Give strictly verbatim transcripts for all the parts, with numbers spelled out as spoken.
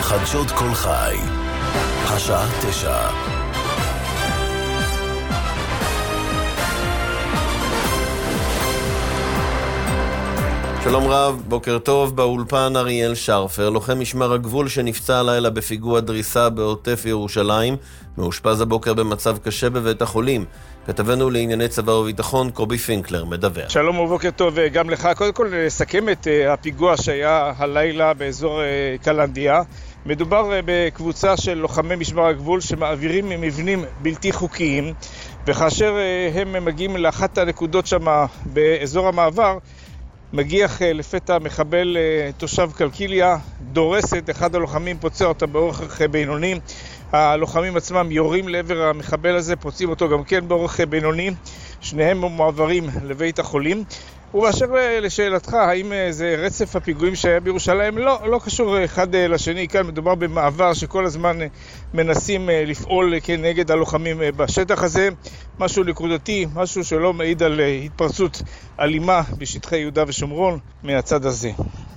חדשות כל חי, השעה תשע. שלום רב, בוקר טוב. באולפן אריאל שרפר, לוחם משמר הגבול שנפצע הלילה בפיגוע דריסה בעוטף ירושלים, מאושפז הבוקר במצב קשה בבית החולים. כתבנו לענייני צבא וביטחון קובי פינקלר מדווח. שלום ובוקר טוב גם לך. קודם כל נסכם את הפיגוע שהיה הלילה באזור קלנדיה. מדובר בקבוצה של לוחמי משמר הגבול שמעבירים מבנים בלתי חוקיים, וכאשר הם מגיעים לאחת הנקודות שם באזור המעבר, מגיח לפתע מחבל תושב קלקיליה, דורס את אחד הלוחמים, פוצע אותה באורך בינוני. הלוחמים עצמם יורים לעבר המחבל הזה, פוצעים אותו גם כן באורך בינוני. שניהם מועברים לבית החולים. ובאשר לשאלתך, האם זה רצף הפיגועים שהיה בירושלים? לא, לא קשור אחד לשני. כאן מדובר במעבר שכל הזמן מנסים לפעול כנגד הלוחמים בשטח הזה. משהו נקודתי, משהו שלא מעיד על התפרצות אלימה בשטחי יהודה ושומרון מהצד הזה.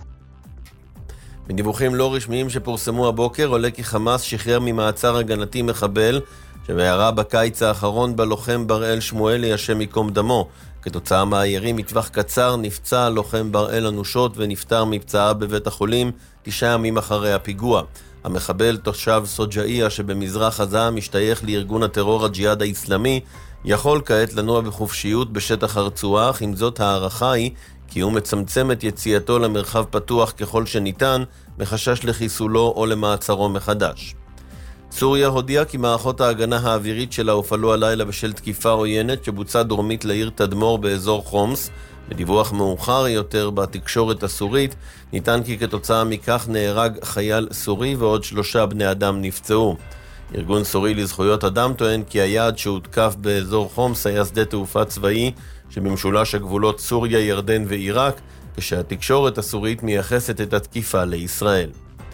מדיווחים לא רשמיים שפורסמו הבוקר עולה כי חמאס שחרר ממעצר הגנתי מחבל שבערה בקיץ האחרון בלוחם בראל שמואלי השם ייקום דמו. כתוצאה מהירי מטווח קצר נפצע לוחם בראל אנושות ונפטר מפצעה בבית החולים תשעה ימים אחרי הפיגוע. המחבל תושב סוג'איה שבמזרח עזה משתייך לארגון הטרור הג'יהאד האסלאמי, יכול כעת לנוע בחופשיות בשטח הרצועה, אך עם זאת הערכה היא כי הוא מצמצם את יציאתו למרחב פתוח ככל שניתן, מחשש לחיסולו או למעצרו מחדש. סוריה הודיעה כי מערכות ההגנה האווירית שלה הופעלו הלילה בשל תקיפה עוינת שבוצעה דרומית לעיר תדמור באזור חומס. בדיווח מאוחר יותר בתקשורת הסורית ניתן כי כתוצאה מכך נהרג חייל סורי ועוד שלושה בני אדם נפצעו. ארגון סורי לזכויות אדם טוען כי היעד שהותקף באזור חומס היה שדה תעופה צבאי שבמשולש הגבולות סוריה, ירדן ועיראק, כשהתקשורת הסורית מייחסת את התקיפה לישראל.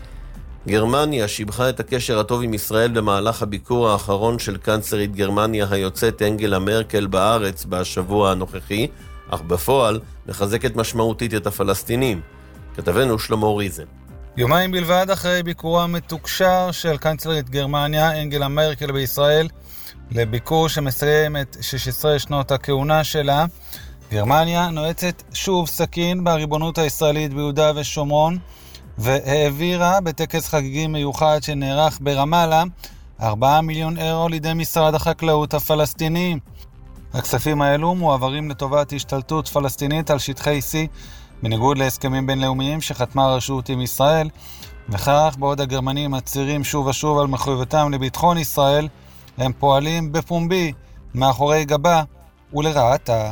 גרמניה שיבחה את הקשר הטוב עם ישראל במהלך הביקור האחרון של קנצלרית גרמניה היוצאת אנגלה מרקל בארץ בשבוע הנוכחי, אך בפועל מחזקת משמעותית את הפלסטינים. כתבנו שלמה ריזן. יומיים בלבד אחרי ביקורה מתוקשר של קנצלרית גרמניה אנגלה מרקל בישראל, לביקור שמסיים את שש עשרה שנות הכהונה שלה, גרמניה נועצת שוב סכין בריבונות הישראלית ביהודה ושומרון, והעבירה בטקס חגיגי מיוחד שנערך ברמאללה ארבעה מיליון אירו לידי משרד החקלאות הפלסטיני. הכספים האלו מועברים לטובת השתלטות פלסטינית על שטחי C, בניגוד להסכמים בינלאומיים שחתמה הרשות עם ישראל, וכך בעוד הגרמנים מצהירים שוב ושוב על מחויבותם לביטחון ישראל, הם פועלים בפומבי מאחורי גבה ולרעתה.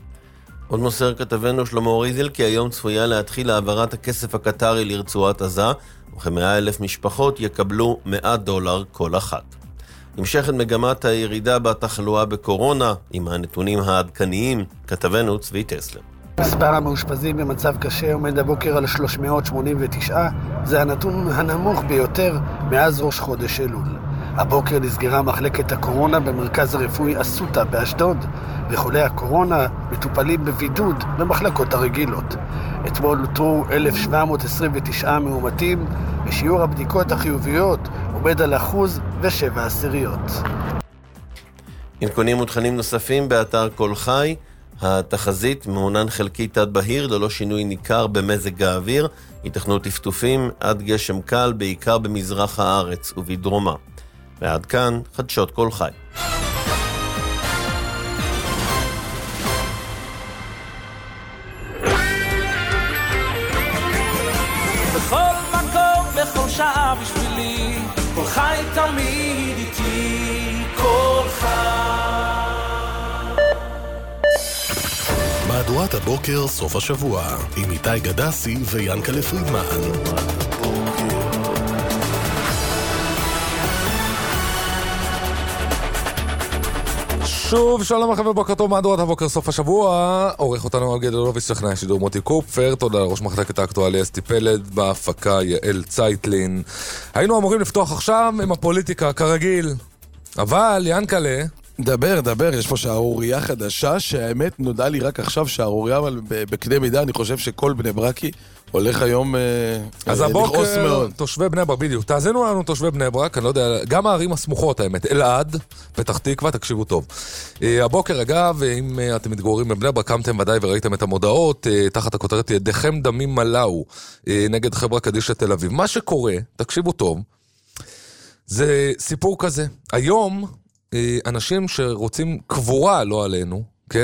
עוד מוסר כתבנו שלמה ריזל כי היום צפויה להתחיל העברת הכסף הקטרי לרצועת עזה, וכ-מאה אלף משפחות יקבלו מאה דולר כל אחת. נמשכת מגמת הירידה בתחלואה בקורונה עם הנתונים העדכניים. כתבנו צבי טסלר. מספר המאושפזים במצב קשה עומד הבוקר על שלוש מאות שמונים ותשע, זה הנתון הנמוך ביותר מאז ראש חודש אלול. הבוקר נסגרה מחלקת הקורונה במרכז הרפואי אסותא באשדוד, וחולי הקורונה מטופלים בבידוד במחלקות הרגילות. אתמול נותרו אלף שבע מאות עשרים ותשע מאומתים, ושיעור הבדיקות החיוביות עומד על אחוז ושבע עשיריות. עדכונים ותכנים נוספים באתר כל חי. התחזית מעונן חלקי תת בהיר ללא שינוי ניכר במזג האוויר, ייתכנו טפטופים עד גשם קל בעיקר במזרח הארץ ובדרומה. ועד כאן חדשות כל חי. בכל מקום, בכל שעה בשבילי, כל חי תמיד איתי, כל חי. מהדורת הבוקר סוף השבוע עם איתי גדסי ויאנקלה פרידמן. שוב, שלום לכם ובוקר טוב, מהדורת הבוקר סוף השבוע. עורך אותנו על גדלוביץ' טכנאי השידור מוטי קופפר, תודה לראש מחלקת האקטואליה אסתי פלד, בהפקה יעל צייטלין. היינו אמורים לפתוח עכשיו עם הפוליטיקה כרגיל, אבל יאנקלה, דבר, דבר, יש פה שערוריה חדשה, שהאמת נודע לי רק עכשיו שערוריה, אבל בקנה מידה אני חושב שכל בני ברקי הולך היום אז הבוקר תושבי בני ברק, בדיוק, תאזינו לנו תושבי בני ברק, אני לא יודע, גם הערים הסמוכות האמת, אלעד, פתח תקווה, תקשיבו טוב. הבוקר אגב, אם אתם מתגוררים בבני ברק, קמתם ודאי וראיתם את המודעות, תחת הכותרת ידיכם דמים מלאו, נגד חברה קדישא תל אביב. מה שקורה, תקשיבו טוב, זה סיפור כזה. היום, אנשים שרוצים קבורה, לא עלינו, כן?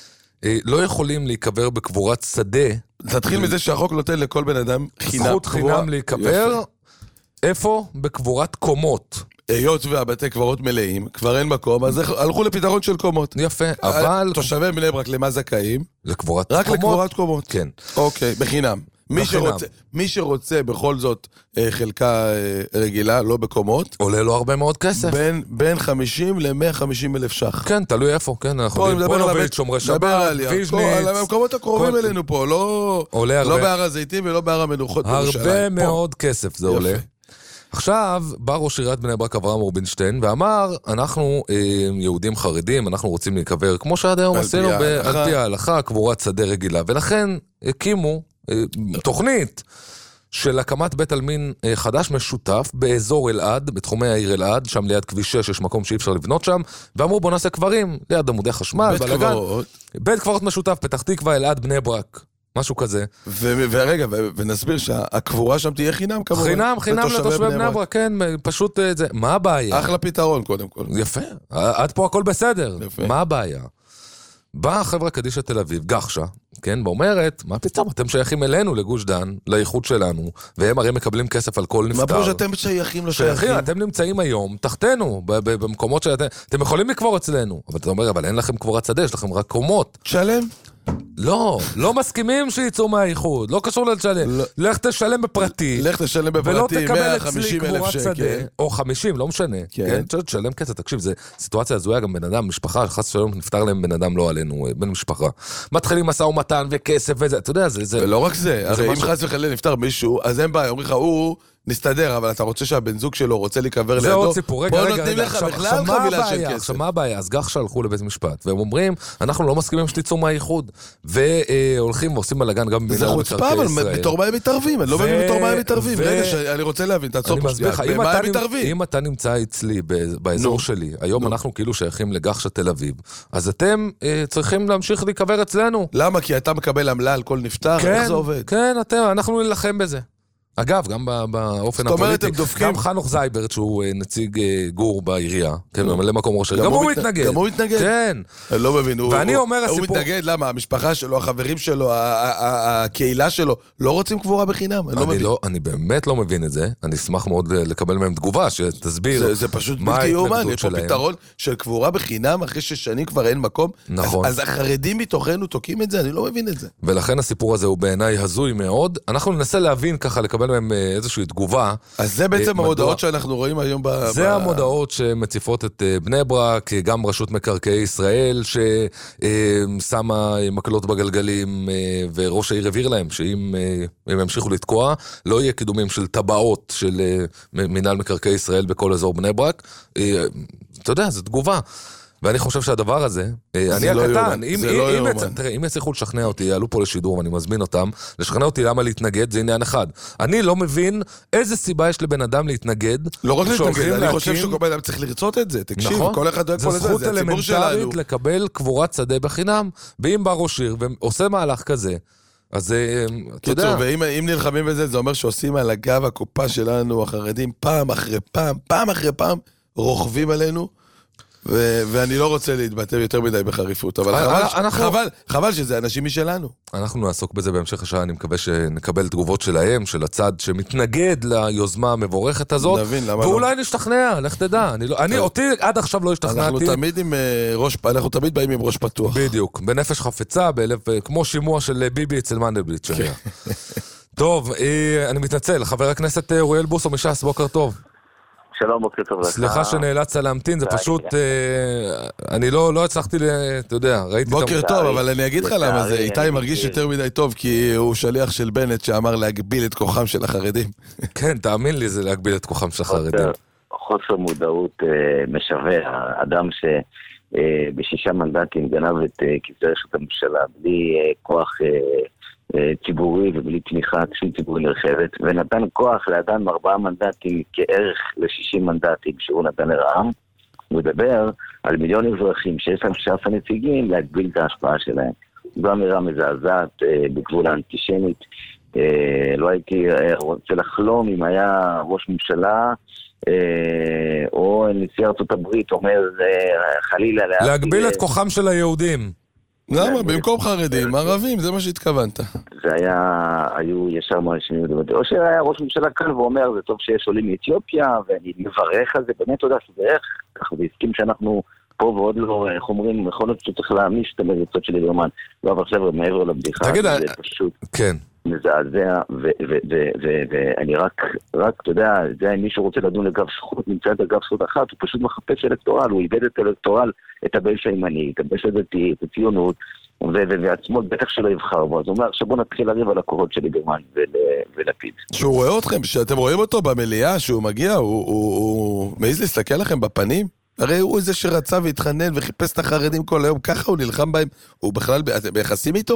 לא יכולים להיקבר בקבורת שדה. תתחיל מזה שהחוק נותן לכל בן אדם חינם. זכות חינם להיקבר. איפה? בקבורת קומות. היות והבתי קברות מלאים, כבר אין מקום, אז הלכו לפתרון של קומות. יפה, אבל... תושבי בני ברק למה זכאים? לקבורת קומות? רק לקבורת קומות. כן. אוקיי, בחינם. מי שרוצה, מי שרוצה בכל זאת חלקה רגילה, לא בקומות, עולה לו הרבה מאוד כסף. בין, בין חמישים ל-מאה וחמישים אלף שח. כן, תלוי איפה, כן, אנחנו יודעים, פונוביץ', שומרי שבת, ויז'ניץ. על המקומות הקרובים אלינו פה, לא, לא בהר הזיתים ולא בהר המנוחות. הרבה מאוד כסף זה עולה. עכשיו, בא ראש עיריית בני ברק אברהם רובינשטיין, ואמר, אנחנו אה, יהודים חרדים, אנחנו רוצים להיקבר, כמו שעד היום עשינו, על פי ההלכה, קבורת שדה רגילה, ולכן הקימו אה, תוכנית של הקמת בית עלמין אה, חדש משותף, באזור אלעד, בתחומי העיר אלעד, שם ליד כביש שש, יש מקום שאי אפשר לבנות שם, ואמרו בוא נעשה קברים, ליד עמודי חשמל, בית בלגן, קברות. בית קברות משותף, פתח תקווה, אלעד, בני ברק. משהו כזה. ורגע, ונסביר שהקבורה שם תהיה חינם כמובן. חינם, חינם לתושבי בני ברק, כן, פשוט זה. מה הבעיה? אחלה פתרון קודם כל. יפה, עד פה הכל בסדר. מה הבעיה? באה חברה קדישא תל אביב, גחשה, כן, ואומרת, מה פתאום, אתם שייכים אלינו לגוש דן, לאיחוד שלנו, והם הרי מקבלים כסף על כל נפטר. מה פה שאתם שייכים, לא שייכים? אתם נמצאים היום, תחתנו, במקומות שאתם, אתם יכולים לקבור אצלנו, אבל אתה אומר, אבל אין לכם קבורת שדה, יש לכם רק קומות. תשלם? לא, לא מסכימים שיצאו מהאיחוד, לא קשור לשלם. לך תשלם בפרטי. לך תשלם בפרטי, מאה וחמישים אלף שקל. או חמישים, לא משנה. כן, תשלם כסף, תקשיב, זו סיטואציה הזויה, גם בן אדם, משפחה, חס ושלום נפטר להם בן אדם לא עלינו, בן משפחה. מתחילים משא ומתן וכסף וזה, אתה יודע, זה... ולא רק זה, הרי אם חס וחלילה נפטר מישהו, אז אין בעיה, אומרים לך, הוא... נסתדר, אבל אתה רוצה שהבן זוג שלו רוצה להיקבר לידו. זה עוד סיפור, רגע, רגע, רגע. עכשיו מה הבעיה? עכשיו מה הבעיה? אז גח שהלכו לבית משפט, והם אומרים, אנחנו לא מסכימים שתיצאו מהאיחוד, והולכים ועושים בלגן גם במינהל מקרקעי ישראל. זה חוצפה, אבל בתור מה הם מתערבים? אני לא מבין בתור מה הם מתערבים. רגע, אני רוצה להבין, תעצור פה שנייה. במה הם מתערבים? אם אתה נמצא אצלי, באזור שלי, היום אנחנו כאילו שייכים לגחשה תל אביב, אז אתם צריכים להמשיך להיקבר אצלנו. למה? כי אתה מקבל עמלה על כל נפטר? איך זה עובד? כן, אתם, אנחנו נלחם בזה. אגב, גם באופן הפוליטי, גם חנוך זייברט, שהוא נציג גור בעירייה, כן, ממלא מקום ראש העיר, גם הוא מתנגד. גם הוא מתנגד? כן. אני לא מבין, ואני אומר הסיפור... הוא מתנגד, למה? המשפחה שלו, החברים שלו, הקהילה שלו, לא רוצים קבורה בחינם? אני לא מבין. אני באמת לא מבין את זה, אני אשמח מאוד לקבל מהם תגובה, שתסביר זה פשוט בלתי יאומן, יש פה פתרון של קבורה בחינם, אחרי ששנים כבר אין מקום. נכון. אז החרדים מתוכנו תוקעים את זה, אני לא מבין את זה. ולכן הסיפור הזה הוא בעיניי הזוי מאוד. אנחנו ננסה להבין ככה, לקבל מהם איזושהי תגובה. אז זה בעצם המודעות שאנחנו רואים היום ב... זה המודעות שמציפות את בני ברק, גם רשות מקרקעי ישראל, ששמה מקלות בגלגלים, וראש העיר הבהיר להם, שאם הם ימשיכו לתקוע, לא יהיה קידומים של טבעות של מינהל מקרקעי ישראל בכל אזור בני ברק. אתה יודע, זו תגובה. ואני חושב שהדבר הזה, אני הקטן, אם יצליחו לשכנע אותי, יעלו פה לשידור ואני מזמין אותם, לשכנע אותי למה להתנגד, זה עניין אחד. אני לא מבין איזה סיבה יש לבן אדם להתנגד. לא רק להתנגד, אני חושב שכל בן אדם צריך לרצות את זה. תקשיב, כל אחד דואג פה לזה, זה הציבור שלנו. זו זכות אלמנטרית לקבל קבורת שדה בחינם, ואם בא ראש עיר ועושה מהלך כזה, אז אתה יודע. ואם נלחמים בזה, זה אומר שעושים על הגב הקופה שלנו, החרדים, פעם אחרי פעם, פעם אחרי פעם, רוכבים עלינו, ו- ואני לא רוצה להתבטא יותר מדי בחריפות, אבל חבל, אנחנו... חבל, חבל שזה אנשים משלנו. אנחנו נעסוק בזה בהמשך השעה, אני מקווה שנקבל תגובות שלהם, של הצד שמתנגד ליוזמה המבורכת הזאת, נבין, למה ואולי לא? נשתכנע, לך תדע. אני, לא, אני אותי עד עכשיו לא השתכנעתי. אנחנו תמיד, עם, ראש, אנחנו תמיד באים עם ראש פתוח. בדיוק, בנפש חפצה, באלף, כמו שימוע של ביבי אצל מנדלבליט שהיה. טוב, אני מתנצל, חבר הכנסת אוריאל בוסו מש"ס, בוקר טוב. שלום, בוקר טוב לך. סליחה שנאלצת להמתין, זה פשוט, אני לא הצלחתי, אתה יודע, ראיתי... בוקר טוב, אבל אני אגיד לך למה זה, איתי מרגיש יותר מדי טוב, כי הוא שליח של בנט שאמר להגביל את כוחם של החרדים. כן, תאמין לי, זה להגביל את כוחם של החרדים. חוסר מודעות משווה, אדם שבשישה מנדטים גנב את כיסא ראשות הממשלה, בלי כוח ציבורי ובלי תמיכה ציבורי נרחבת, ונתן כוח לאדם ארבעה מנדטים כערך ל-שישים מנדטים שהוא נתן לרע"מ. הוא מדבר על מיליון אזרחים שיש להם שישה עשר נציגים להגביל את ההשפעה שלהם. זו אמירה מזעזעת אה, בגבול האנטישמית. אה, לא הייתי אה, רוצה לחלום אם היה ראש ממשלה אה, או נשיא ארצות הברית אומר אה, חלילה להגביל את כוחם של היהודים. למה? במקום חרדים, ערבים, זה מה שהתכוונת. זה היה, היו ישר מאשימים, או שהיה ראש ממשלה כאן ואומר, זה טוב שיש עולים מאתיופיה, ואני מברך על זה, באמת תודה שזה איך, ככה זה הסכים שאנחנו פה ועוד לא, איך אומרים, יכול להיות שצריך להעמיש את המריצות של ליברמן, לא, אבל עכשיו מעבר לבדיחה, זה פשוט מזעזע, ואני רק, רק, אתה יודע, זה אם מישהו רוצה לדון לגב זכות, נמצא את הגב זכות אחת, הוא פשוט מחפש אלקטורל, הוא איבד את אלקטורל, את הבייס הימני, את הבייס הדתי, את הציונות, ועצמו בטח שלא יבחר בו, אז הוא אומר, עכשיו בוא נתחיל לריב על הקורות של ליברמן ולפיד. שהוא רואה אתכם, שאתם רואים אותו במליאה, שהוא מגיע, הוא מעיז להסתכל לכם בפנים? הרי הוא זה שרצה והתחנן וחיפש את החרדים כל היום, ככה הוא נלחם בהם, הוא בכלל, אתם ביחסים איתו?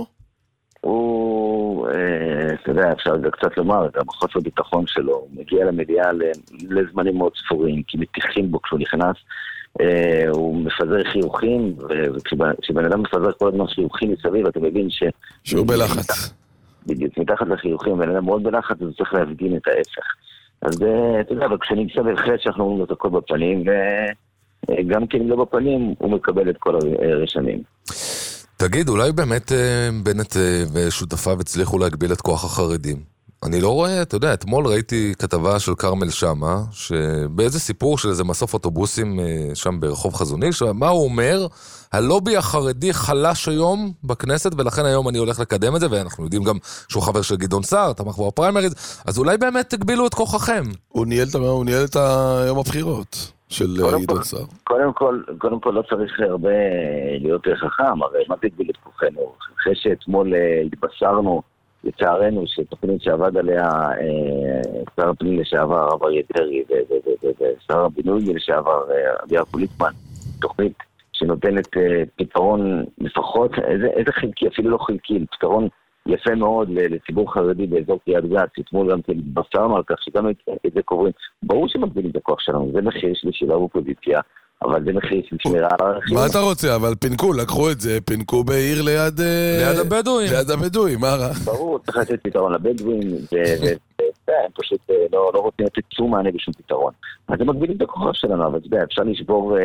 הוא, אתה יודע, אפשר קצת לומר, גם חוסר ביטחון שלו, הוא מגיע למליאה לזמנים מאוד ספורים, כי מתיחים בו כשהוא נכנס, הוא מפזר חיוכים, וכשבן אדם מפזר כל הזמן חיוכים מסביב, אתה מבין ש... שהוא בלחץ. בדיוק, מתחת לחיוכים, בן אדם מאוד בלחץ, אז הוא צריך להפגין את ההפך. אז אתה יודע, אבל כשנמצא בהחלט שאנחנו אומרים את הכל בפנים, וגם כן לא בפנים, הוא מקבל את כל הרשמים. תגיד, אולי באמת בנט ושותפיו הצליחו להגביל את כוח החרדים? אני לא רואה, אתה יודע, אתמול ראיתי כתבה של קרמל שמה, שבאיזה סיפור של איזה מסוף אוטובוסים שם ברחוב חזוני, מה הוא אומר? הלובי החרדי חלש היום בכנסת, ולכן היום אני הולך לקדם את זה, ואנחנו יודעים גם שהוא חבר של גדעון סער, תמך בו בפריימריז, אז אולי באמת תגבילו את כוחכם. הוא ניהל, הוא ניהל את היום הבחירות של גדעון סער. קודם כל, קודם כל לא צריך הרבה להיות חכם, הרי מה תגביל את כוחנו? אחרי שאתמול התבשרנו, לצערנו, שתוכנית שעבד עליה שר הפנים לשעבר הרב אריה דרעי ושר הבינוי לשעבר אביעד ליצמן, תוכנית שנותנת פתרון לפחות, איזה חלקי, אפילו לא חלקי, פתרון יפה מאוד לציבור חרדי באזור קריית גת, אתמול גם התבשרנו על כך שגם את זה קוראים, ברור שמגבילים את הכוח שלנו, זה מחיר של ישיבה באופוזיציה, אבל זה מחיר של שמירה על הערכים. מה אתה רוצה? אבל פינקו, לקחו את זה, פינקו בעיר ליד... ליד הבדואים. ליד הבדואים, מה רע? ברור, צריך לתת פתרון לבדואים, והם פשוט לא רוצים לתת שום מענה בשום פתרון. אז הם מגבילים את הכוח שלנו, אבל אתה יודע, אפשר לשבור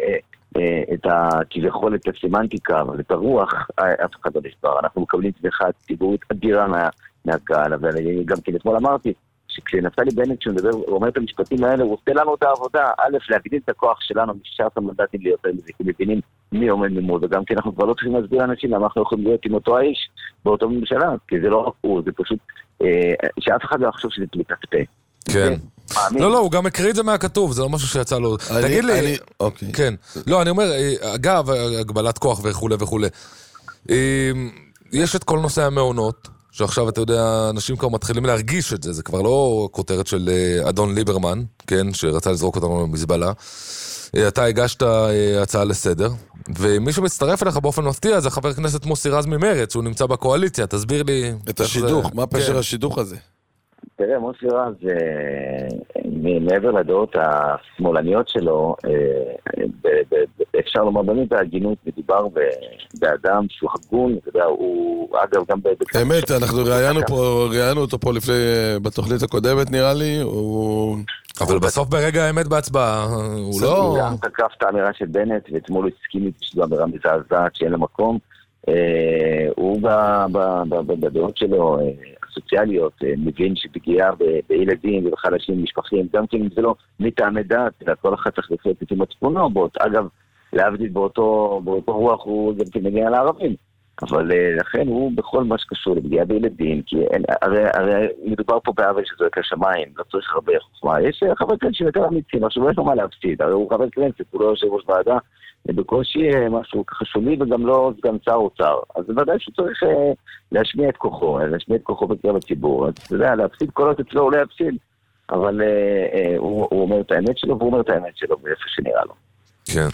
את כביכול את הסמנטיקה, אבל את הרוח, אף אחד לא נשבר. אנחנו מקבלים תמיכה ציבורית אדירה מהקהל, אבל גם כן אתמול אמרתי, שכשנפתלי בנט, כשהוא מדבר, הוא אומר את המשפטים האלה, הוא עושה לנו את העבודה, א', להגדיל את הכוח שלנו, מ-שישה עשר מנדטים ליותר מזה, כי מבינים מי עומד ממול, וגם כי אנחנו כבר לא צריכים להסביר לאנשים למה אנחנו יכולים להיות עם אותו האיש באותו ממשלה, כי זה לא רק הוא, זה פשוט, שאף אחד לא יחשוב שזה פליטת פה. כן. לא, לא, הוא גם הקריא את זה מהכתוב, זה לא משהו שיצא לו. תגיד לי, כן. לא, אני אומר, אגב, הגבלת כוח וכו' וכו'. יש את כל נושא המעונות, שעכשיו אתה יודע, אנשים כבר מתחילים להרגיש את זה, זה כבר לא כותרת של אדון ליברמן, כן, שרצה לזרוק אותנו במזבלה. אתה הגשת הצעה לסדר, ומי שמצטרף אליך באופן מפתיע זה חבר כנסת מוסי רז ממרץ, הוא נמצא בקואליציה, תסביר לי... את השידוך, מה פשר השידוך הזה? תראה, מוסי רז, מעבר לדעות השמאלניות שלו, אפשר לומר באמת בהגינות, מדובר באדם שהוא הגון, הוא אגב גם... אמת, אנחנו ראיינו אותו פה לפני, בתוכנית הקודמת נראה לי, הוא... אבל בסוף ברגע האמת בהצבעה, הוא לא... הוא גם תקף את האמירה של בנט, ואתמול הוא הסכים איתי שזו אמירה מזעזעת שאין לה מקום, הוא בדעות שלו... סוציאליות, מבין שפגיעה בילדים ובחלשים משפחים, גם כן זה לא מטעמי דת, אלא כל אחת צריך לחיות את מצפונו, אגב, להבדיל באותו רוח הוא גם כן מגיע לערבים, אבל לכן הוא בכל מה שקשור לפגיעה בילדים, כי הרי מדובר פה בעוול שזועק לשמיים, לא צריך הרבה חוכמה, יש חבר כנסת שיותר אמיצים, עכשיו יש לו מה להפסיד, הרי הוא חבר כנסת, הוא לא יושב ראש ועדה, בקושי משהו ככה שולי וגם לא סגן שר אוצר. אז זה ודאי שצריך להשמיע את כוחו, להשמיע את כוחו בקרב הציבור. אז אתה יודע, להפסיד קולות אצלו הוא לא יפסיד, אבל הוא אומר את האמת שלו והוא אומר את האמת שלו באיפה שנראה לו. כן.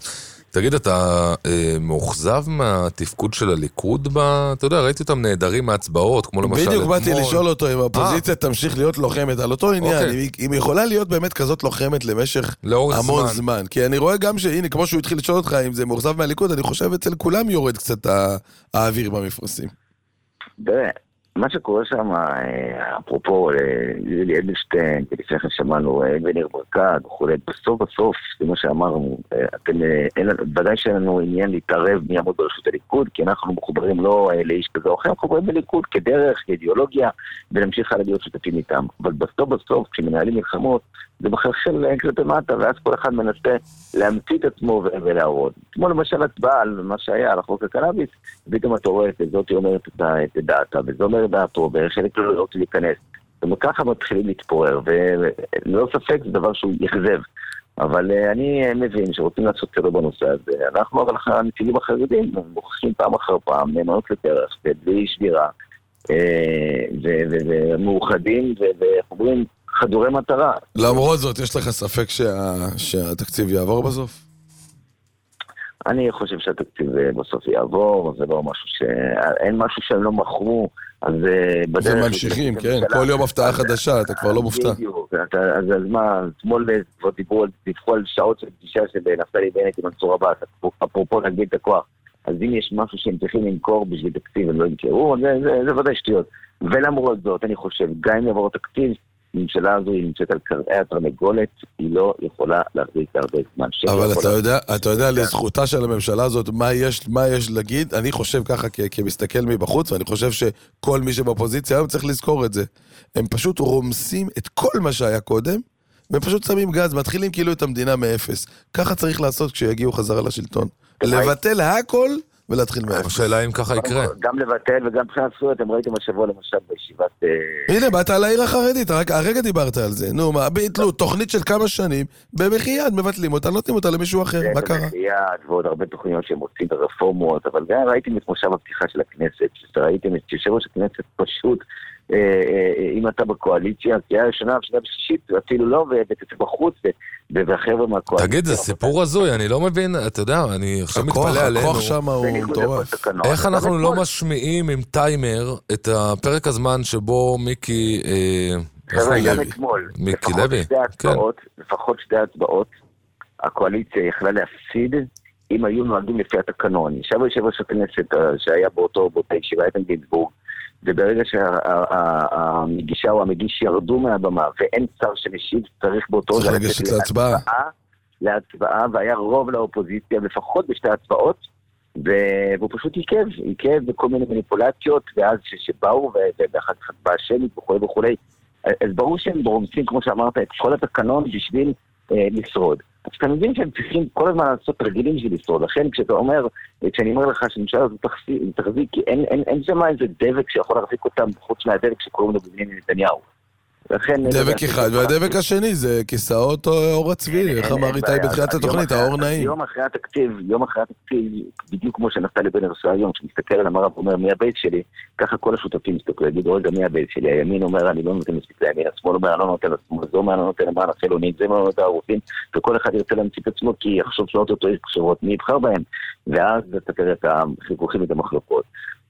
תגיד, אתה אה, מאוכזב מהתפקוד של הליכוד? ב... אתה יודע, ראיתי אותם נהדרים מהצבעות, כמו למשל בדיוק אתמול. באתי לשאול אותו אם האופוזיציה תמשיך להיות לוחמת על אותו עניין, אוקיי. אם, אם יכולה להיות באמת כזאת לוחמת למשך המון זמן. זמן. כי אני רואה גם שהנה, כמו שהוא התחיל לשאול אותך אם זה מאוכזב מהליכוד, אני חושב אצל כולם יורד קצת האוויר במפרשים. תראה, מה שקורה שם, אפרופו יולי אדלשטיין, לפני כן שמענו וניר ברקת וכולי, בסוף בסוף, זה מה שאמרנו, ודאי שאין לנו עניין להתערב מי יעמוד ברשות הליכוד, כי אנחנו מחוברים לא לאיש כזה או אחר, אנחנו מחוברים בליכוד כדרך, כאידיאולוגיה, ונמשיך הלאה להיות שותפים איתם. אבל בסוף בסוף, כשמנהלים מלחמות, זה מחלחל כלפי מטה, ואז כל אחד מנסה להמציא את עצמו ולהראות. כמו למשל הצבעה על מה שהיה, על החוק הקנאביס, פתאום אתה רואה את זאת, היא אומרת את דעתה, וזו אומרת דעתו, וחלק לא רוצה להיכנס. וככה מתחילים להתפורר, וללא ספק זה דבר שהוא יחזב. אבל אני מבין שרוצים לעשות סדר בנושא הזה. אנחנו, אבל הנציגים החרדים, מוכחים פעם אחר פעם, נאמנות לדרך, ובלי שבירה, ומאוחדים, ואומרים, חדורי מטרה. למרות זאת, יש לך ספק שה... שהתקציב יעבור בסוף? אני חושב שהתקציב בסוף יעבור, זה לא משהו ש... אין משהו שהם לא מכרו, אז בדרך... זה ממשיכים, כן, כל יום הפתעה חדשה, אתה כבר לא מופתע. בדיוק, אז מה, אתמול כבר דיברו על שעות של פגישה של נפתלי בנט עם מנסור עבאס, אפרופו נגדיל את הכוח, אז אם יש משהו שהם צריכים למכור בשביל תקציב, הם לא ימכרו, זה ודאי שטויות. ולמרות זאת, אני חושב, גם אם יעבור התקציב, הממשלה הזו היא נמצאת על קרעי התרנגולת, היא לא יכולה להחזיק הרבה זמן. אבל אתה יודע, אתה יודע לזכותה של הממשלה הזאת, מה יש, מה יש להגיד? אני חושב ככה כמסתכל מבחוץ, ואני חושב שכל מי שבאופוזיציה היום צריך לזכור את זה. הם פשוט רומסים את כל מה שהיה קודם, והם פשוט שמים גז, מתחילים כאילו את המדינה מאפס. ככה צריך לעשות כשיגיעו חזרה לשלטון. לבטל הכל ולהתחיל מאפס. השאלה אם ככה יקרה. גם לבטל וגם מבחינת זכויות, אתם ראיתם השבוע למשל בישיבת... הנה, באת על העיר החרדית, הרגע דיברת על זה. נו, מה, ביטלו, תוכנית של כמה שנים, במחייד מבטלים אותה, נותנים אותה למישהו אחר, מה קרה? במחייד, ועוד הרבה תוכניות שהם רוצים ברפורמות, אבל גם ראיתם את מושב הפתיחה של הכנסת, ראיתם את יושב ראש הכנסת פשוט, אם אתה בקואליציה, כי היה שנה ושנה בשישית, אפילו לא, ותצא בחוץ, ובחבר'ה מהקואליציה. תגיד, זה סיפור הזוי, אני לא מבין, אתה יודע, אני עכשיו מתפלא עלינו. הכוח שם הוא מטורף. איך אנחנו לא משמיעים עם טיימר את הפרק הזמן שבו מיקי... חבר'ה, גם אתמול, לפחות שתי הצבעות, הקואליציה יכלה להפסיד, אם היו נוהגים לפי התקנון. ישב יושב ראש הכנסת שהיה באותו, באותה ישיבה, איתן גינזבורג, וברגע שהמגישה או המגיש ירדו מהבמה, ואין שר שמשיב, צריך באותו... צריך לגשת להצבעה. להצבעה, והיה רוב לאופוזיציה, לפחות בשתי הצבעות, והוא פשוט עיכב, עיכב בכל מיני מניפולציות, ואז שבאו, ואחת אחת בשמית וכו' וכו'. אז ברור שהם ברומסים, כמו שאמרת, את כל התקנון בשביל לשרוד. אז אתה מבין שהם צריכים כל הזמן לעשות רגילים בשביל לשרוד. לכן כשאתה אומר, כשאני אומר לך שהממשלה הזו תחזיק, כי אין שם איזה דבק שיכול להחזיק אותם חוץ מהדבק שקוראים לו בנימין נתניהו. דבק אחד, והדבק השני זה כיסאות אור הצבי, איך אמר איתי בתחילת התוכנית, האור נעים. יום אחרי התקציב, יום אחרי התקציב, בדיוק כמו שנפתלי בנט עושה היום, כשמסתכל על המראה ואומר מי הבית שלי, ככה כל השותפים מסתכלו, יגידו רגע מי הבית שלי, הימין אומר אני לא נותן מספיק לימין, השמאל אומר אני לא נותן לשמאל, זה אומר אני לא נותן למען החילונית, זה אומר נותן הרופאים, וכל אחד ירצה להמציא את עצמו כי יחשוב שעות אותו יש חשובות מי יבחר בהם, ואז אתה תראה את החיכוכים את המחלוקות.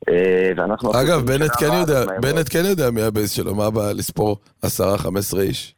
אגב, בנט כן יודע מי הבייס שלו, מה בא לספור עשרה חמש עשרה איש?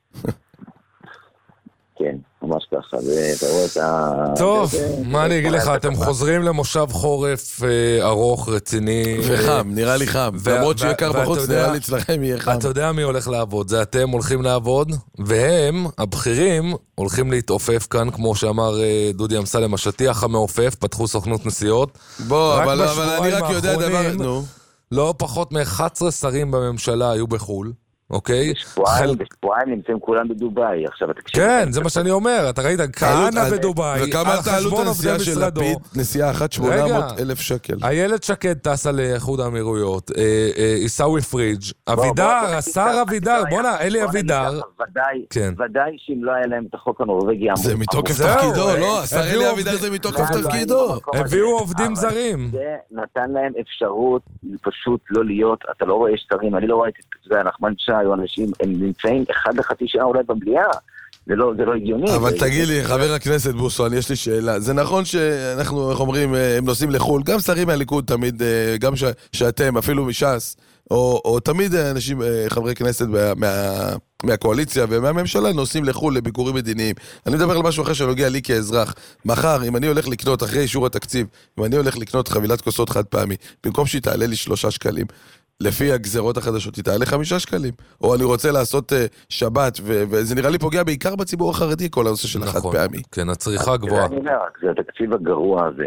כן, ממש ככה, ואתה רואה את ה... טוב, מה אני אגיד לך, אתם חוזרים למושב חורף ארוך, רציני. וחם, נראה לי חם. למרות שיהיה קר בחוץ, נראה לי אצלכם יהיה חם. אתה יודע מי הולך לעבוד, זה אתם הולכים לעבוד, והם, הבכירים, הולכים להתעופף כאן, כמו שאמר דודי אמסלם, השטיח המעופף, פתחו סוכנות נסיעות. בוא, אבל אני רק יודע דבר, נו. לא פחות מ-אחד עשר שרים בממשלה היו בחול. אוקיי? בשבועיים נמצאים כולם בדובאי, עכשיו כן, זה מה שאני אומר, אתה ראית, כהנא בדובאי, וכמה את העלות הנסיעה של לפיד? נסיעה אחת שמונה מאות אלף שקל. איילת שקד טסה לאיחוד האמירויות, עיסאווי פריג', אבידר, השר אבידר, בוא'נה, אלי אבידר. ודאי שאם לא היה להם את החוק הנורווגי... זה מתוקף תפקידו, לא, השר אלי אבידר זה מתוקף תפקידו. הביאו עובדים זרים. זה נתן להם אפשרות פשוט לא להיות, אתה לא רואה שרים, אני לא רואה את זה, נחמן שי, או אנשים, הם נמצאים אחד לחצי שעה אולי במליאה, זה לא, זה לא הגיוני. אבל זה... תגיד לי, חבר הכנסת בוסו, יש לי שאלה. זה נכון שאנחנו, איך אומרים, הם נוסעים לחול, גם שרים מהליכוד תמיד, גם ש... שאתם, אפילו מש"ס, או, או תמיד אנשים, חברי כנסת מה, מה, מהקואליציה ומהממשלה נוסעים לחול לביקורים מדיניים. אני מדבר על משהו אחר שנוגע לי כאזרח. מחר, אם אני הולך לקנות, אחרי אישור התקציב, אם אני הולך לקנות חבילת כוסות חד פעמי, במקום שהיא תעלה לי שלושה שקלים, לפי הגזרות החדשות היא תעלה חמישה שקלים. או אני רוצה לעשות uh, שבת, ו- וזה נראה לי פוגע בעיקר בציבור החרדי, כל הנושא של החד נכון, פעמי. כן, הצריכה גבוהה. אני אומר, זה התקציב הגרוע הזה.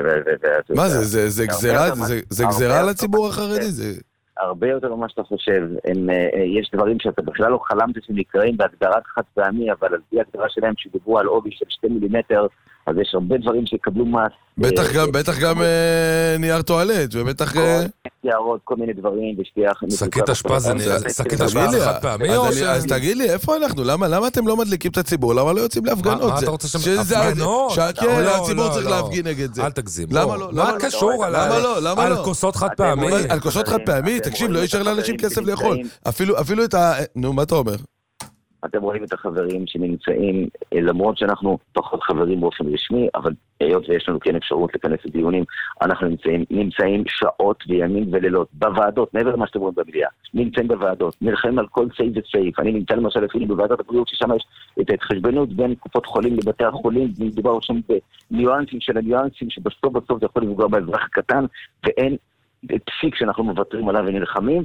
מה זה? זה, זה גזרה, זה, זה גזרה על הציבור החרדי? זה... הרבה יותר ממה שאתה חושב. הם, יש דברים שאתה בכלל לא חלמת שנקראים בהגדרת חד פעמי, אבל על פי ההגדרה שלהם שדיברו על עובי של שתי מילימטר, אז יש הרבה דברים שיקבלו מס. בטח גם, בטח גם נייר טואלט, ובטח... יערות, כל מיני דברים, ושתייה... שקית אשפה זה שקית אשפה זה חד פעמי או ש... אז תגיד לי, איפה אנחנו? למה אתם לא מדליקים את הציבור? למה לא יוצאים להפגנות? מה אתה רוצה שם? הפגנות? כן, הציבור צריך להפגין נגד זה. אל תגזים. למה לא? מה קשור על כוסות חד פעמי? על כוסות חד פעמי? תקשיב, לא יישאר לאנשים כסף לאכול. אפילו את ה... נו, מה אתה אומר? אתם רואים את החברים שנמצאים, למרות שאנחנו פחות חברים באופן רשמי, אבל היות ויש לנו כן אפשרות לכנס לדיונים, אנחנו נמצאים, נמצאים שעות וימים ולילות בוועדות, מעבר למה שאתם רואים במליאה, נמצאים בוועדות, נלחמים על כל סעיף וסעיף. אני נמצא למשל אפילו בוועדת הבריאות, ששם יש את ההתחשבנות בין קופות חולים לבתי החולים, מדובר שם בניואנסים של הניואנסים, שבסוף בסוף זה יכול לפגוע באזרח הקטן, ואין פסיק שאנחנו מוותרים עליו ונלחמים.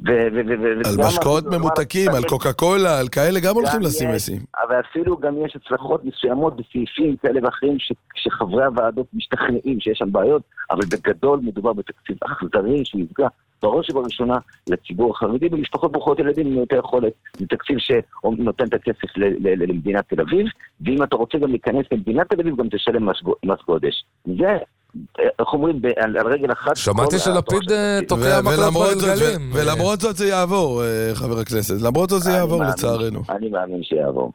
על משקאות ממותקים, על קוקה קולה, על כאלה גם הולכים לשים מסים. אבל אפילו גם יש הצלחות מסוימות בסעיפים כאלה ואחרים שחברי הוועדות משתכנעים שיש שם בעיות, אבל בגדול מדובר בתקציב אכזרי שיפגע בראש ובראשונה לציבור החרדי במשפחות ברוכות ילדים עם יותר יכולת. זה תקציב שנותן את הכסף למדינת תל אביב, ואם אתה רוצה גם להיכנס למדינת תל אביב גם תשלם מס גודש. זה איך אומרים, על רגל אחת... שמעתי שלפיד תוקע מקלות בגלגלים. ולמרות זאת זה יעבור, חבר הכנסת. למרות זאת זה יעבור לצערנו. אני מאמין שיעבור.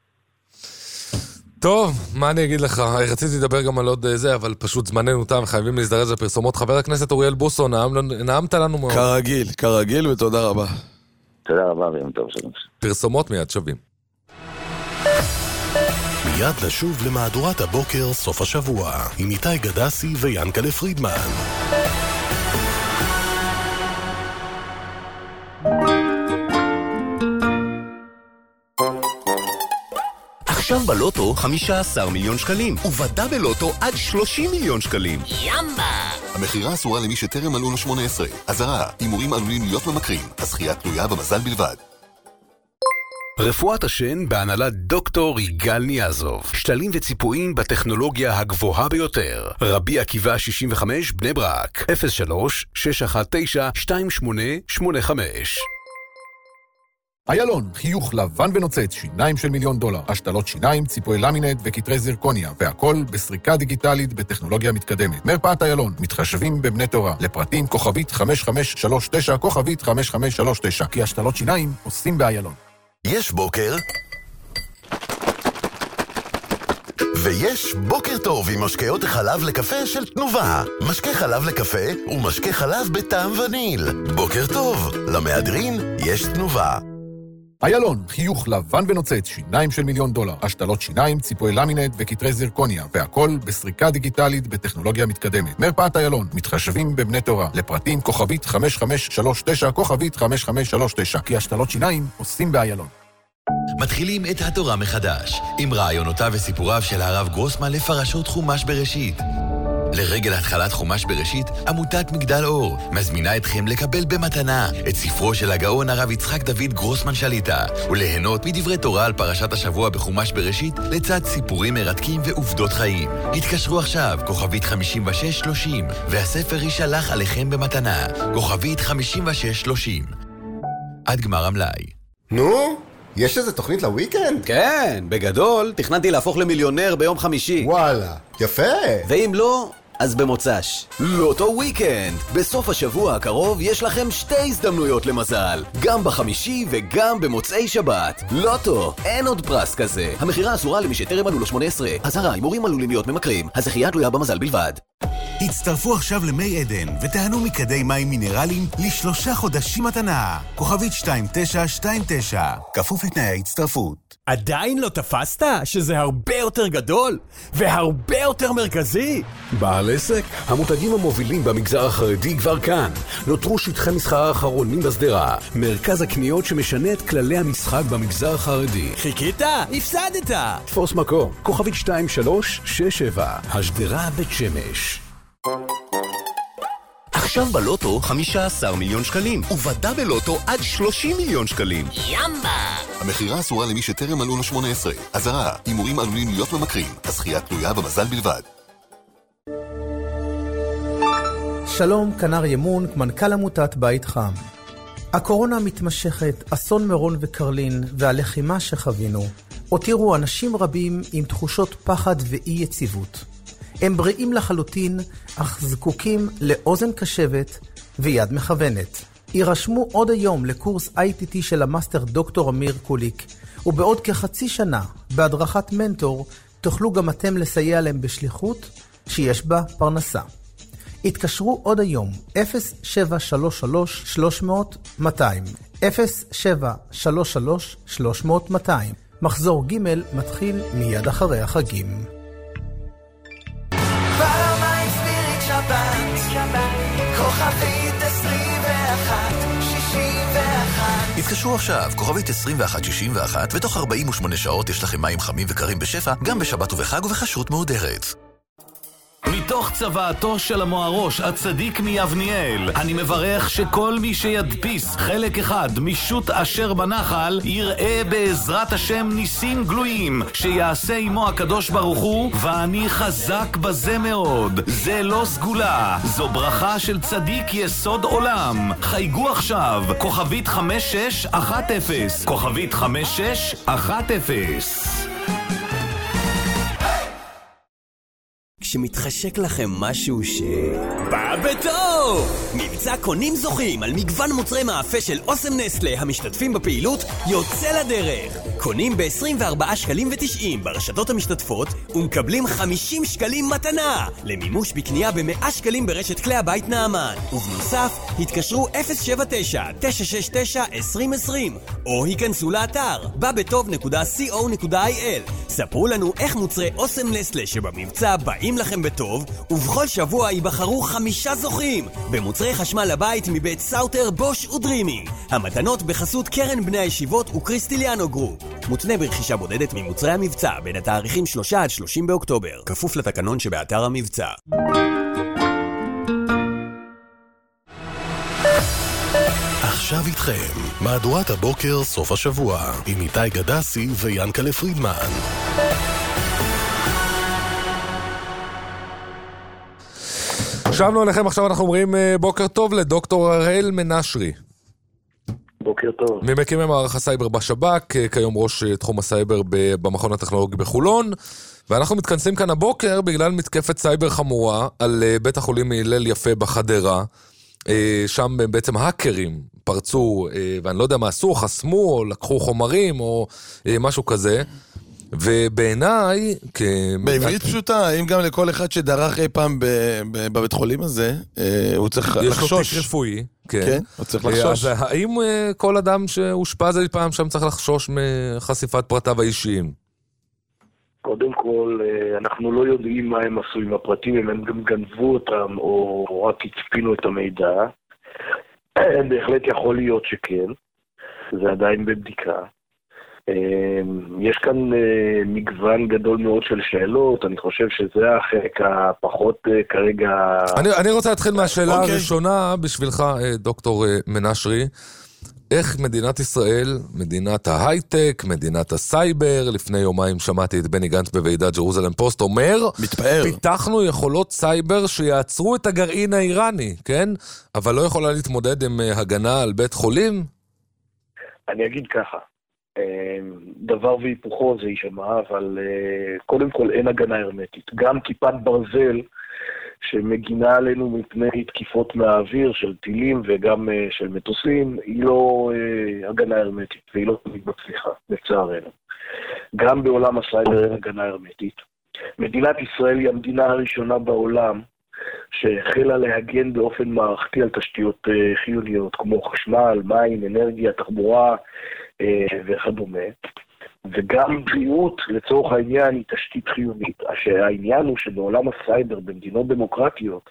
טוב, מה אני אגיד לך? רציתי לדבר גם על עוד זה, אבל פשוט זמננו תם, חייבים להזדרז לפרסומות. חבר הכנסת אוריאל בוסו, נעמת לנו מאוד. כרגיל, כרגיל, ותודה רבה. תודה רבה, ויום טוב שלום. פרסומות מיד שווים. מיד נשוב למהדורת הבוקר סוף השבוע, עם איתי גדסי וינקלה פרידמן. עכשיו בלוטו חמישה עשר מיליון שקלים, ובדה בלוטו עד שלושים מיליון שקלים. ימבה! המחירה אסורה למי שטרם מלאו לו שמונה עשרה. אזהרה, הימורים עלולים להיות ממכרים, הזכייה תלויה במזל בלבד. רפואת השן בהנהלת דוקטור יגאל ניאזוב. שתלים וציפויים בטכנולוגיה הגבוהה ביותר. רבי עקיבא שישים וחמש בני ברק. אפס שלוש שש אחת תשע שתיים שמונה שמונה חמש. איילון, חיוך לבן ונוצץ, שיניים של מיליון דולר, השתלות שיניים, ציפוי למינט וכתרי זרקוניה, והכל בסריקה דיגיטלית בטכנולוגיה מתקדמת. מרפאת איילון, מתחשבים בבני תורה, לפרטים כוכבית חמש חמש שלוש תשע, כוכבית חמש חמש שלוש תשע, כי השתלות שיניים עושים באיילון. יש בוקר ויש בוקר טוב עם משקאות חלב לקפה של תנובה. משקה חלב לקפה ומשקה חלב בטעם וניל. בוקר טוב, למהדרין יש תנובה. איילון, חיוך לבן ונוצץ, שיניים של מיליון דולר, השתלות שיניים, ציפוי למינט וכתרי זרקוניה, והכל בסריקה דיגיטלית בטכנולוגיה מתקדמת. מרפאת איילון, מתחשבים בבני תורה, לפרטים כוכבית חמש חמש שלוש תשע, כוכבית חמש חמש שלוש תשע, כי השתלות שיניים עושים באיילון. מתחילים את התורה מחדש, עם רעיונותיו וסיפוריו של הרב גרוסמן לפרשות חומש בראשית. לרגל התחלת חומש בראשית, עמותת מגדל אור מזמינה אתכם לקבל במתנה את ספרו של הגאון הרב יצחק דוד גרוסמן שליטה, וליהנות מדברי תורה על פרשת השבוע בחומש בראשית, לצד סיפורים מרתקים ועובדות חיים. התקשרו עכשיו, כוכבית חמישים ושש שלושים, והספר יישלח עליכם במתנה, כוכבית חמישים ושש שלושים. עד גמר המלאי. נו? יש איזה תוכנית לוויקנד? כן, בגדול, תכננתי להפוך למיליונר ביום חמישי. וואלה, יפה. ואם לא, אז במוצ"ש. לוטו וויקנד. בסוף השבוע הקרוב יש לכם שתי הזדמנויות למזל. גם בחמישי וגם במוצאי שבת. לוטו, אין עוד פרס כזה. המחירה אסורה למי שטרם מלאו לו שמונה עשרה. אזהרה, הימורים עלולים להיות ממכרים. הזכייה תלויה במזל בלבד. הצטרפו עכשיו למי עדן ותענו מקדי מים מינרליים לשלושה חודשים מתנה. כוכבית שתיים תשע שתיים תשע, כפוף לתנאי ההצטרפות. עדיין לא תפסת שזה הרבה יותר גדול והרבה יותר מרכזי? בעל עסק, המותגים המובילים במגזר החרדי כבר כאן. נותרו שטחי מסחר האחרונים בסדרה, מרכז הקניות שמשנה את כללי המשחק במגזר החרדי. חיכית? הפסדת! תפוס מקום, כוכבית שתיים שלוש שש שבע, השדרה בית שמש. עכשיו בלוטו חמישה עשר מיליון שקלים, ובדה בלוטו עד שלושים מיליון שקלים. ימבה! המחירה אסורה למי שטרם מלאו לו שמונה עשרה. אזהרה, הימורים עלולים להיות ממכרים. הזכייה תלויה במזל בלבד. שלום, כנר ימון, מנכ"ל עמותת בית חם. הקורונה המתמשכת, אסון מירון וקרלין והלחימה שחווינו, הותירו אנשים רבים עם תחושות פחד ואי יציבות. הם בריאים לחלוטין, אך זקוקים לאוזן קשבת ויד מכוונת. יירשמו עוד היום לקורס איי טי טי של המאסטר דוקטור אמיר קוליק, ובעוד כחצי שנה, בהדרכת מנטור, תוכלו גם אתם לסייע להם בשליחות שיש בה פרנסה. התקשרו עוד היום, אפס שבע שלוש שלוש שלוש מאות מאתיים, אפס שבע שלוש שלוש שלוש מאות מאתיים. מחזור ג' מתחיל מיד אחרי החגים. כוכבית עשרים ואחת שישים ואחת. התקשרו עכשיו, כוכבית עשרים ואחת שישים ואחת, ותוך ארבעים ושמונה שעות יש לכם מים חמים וקרים בשפע, גם בשבת ובחג ובחשרות מהודרת. מתוך צוואתו של המוארוש הצדיק מיבניאל, אני מברך שכל מי שידפיס חלק אחד משוט אשר בנחל יראה בעזרת השם ניסים גלויים שיעשה עמו הקדוש ברוך הוא, ואני חזק בזה מאוד. זה לא סגולה, זו ברכה של צדיק יסוד עולם. חייגו עכשיו, כוכבית חמש שש אחת אפס, כוכבית חמש שש אחת אפס. כשמתחשק לכם משהו ש... בא בטוב! מבצע קונים זוכים על מגוון מוצרי מאפה של אוסם נסטלה המשתתפים בפעילות יוצא לדרך. קונים ב-עשרים וארבעה שקלים ותשעים ברשתות המשתתפות ומקבלים חמישים שקלים מתנה למימוש בקנייה ב-מאה שקלים ברשת כלי הבית נעמן. ובנוסף, התקשרו אפס שבע תשע תשע שש תשע עשרים עשרים או היכנסו לאתר בא בטוב נקודה קו נקודה איי אל. ספרו לנו איך מוצרי אוסם נסטלה שבמבצע באים לכם בטוב, ובכל שבוע ייבחרו חמישה זוכים במוצרי חשמל לבית מבית סאוטר, בוש ודרימי. המתנות בחסות קרן בני הישיבות וקריסטיליאנו גרופ. מותנה ברכישה בודדת ממוצרי המבצע בין התאריכים שלושה עד שלושים באוקטובר, כפוף לתקנון שבאתר המבצע. עכשיו איתכם, מהדורת הבוקר סוף השבוע, עם איתי גדסי ויאנקלה פרידמן. שבנו אליכם, עכשיו אנחנו אומרים בוקר טוב לדוקטור הראל מנשרי. בוקר טוב. ממקימי מערך הסייבר בשב"כ, כיום ראש תחום הסייבר במכון הטכנולוגי בחולון, ואנחנו מתכנסים כאן הבוקר בגלל מתקפת סייבר חמורה על בית החולים הלל יפה בחדרה. שם בעצם האקרים פרצו, ואני לא יודע מה עשו, חסמו או לקחו חומרים או משהו כזה. ובעיניי בעברית פשוטה, האם גם לכל אחד שדרך אי פעם בבית חולים הזה הוא צריך לחשוש? יש לו תיק רפואי, כן, הוא צריך לחשוש. אז האם כל אדם שהושפז אי פעם שם צריך לחשוש מחשיפת פרטיו האישיים? קודם כל, אנחנו לא יודעים מה הם עשו עם הפרטים, אם הם גם גנבו אותם או רק הצפינו את המידע. בהחלט יכול להיות שכן, זה עדיין בבדיקה. יש כאן מגוון גדול מאוד של שאלות, אני חושב שזה החלק הפחות כרגע... אני, אני רוצה להתחיל מהשאלה okay. הראשונה בשבילך, דוקטור מנשרי. איך מדינת ישראל, מדינת ההייטק, מדינת הסייבר, לפני יומיים שמעתי את בני גנץ בוועידת ג'רוזלם פוסט, אומר, מתפאר. פיתחנו יכולות סייבר שיעצרו את הגרעין האיראני, כן? אבל לא יכולה להתמודד עם הגנה על בית חולים? אני אגיד ככה. דבר והיפוכו זה יישמע, אבל קודם כל אין הגנה הרמטית. גם כיפת ברזל שמגינה עלינו מפני תקיפות מהאוויר של טילים וגם של מטוסים, היא לא הגנה הרמטית, והיא לא תמיד מצליחה, לצערנו. גם בעולם הסייבר אין הגנה הרמטית. מדינת ישראל היא המדינה הראשונה בעולם שהחלה להגן באופן מערכתי על תשתיות חיוניות, כמו חשמל, מים, אנרגיה, תחבורה וכדומה. וגם בריאות לצורך העניין היא תשתית חיונית. העניין הוא שבעולם הסייבר במדינות דמוקרטיות,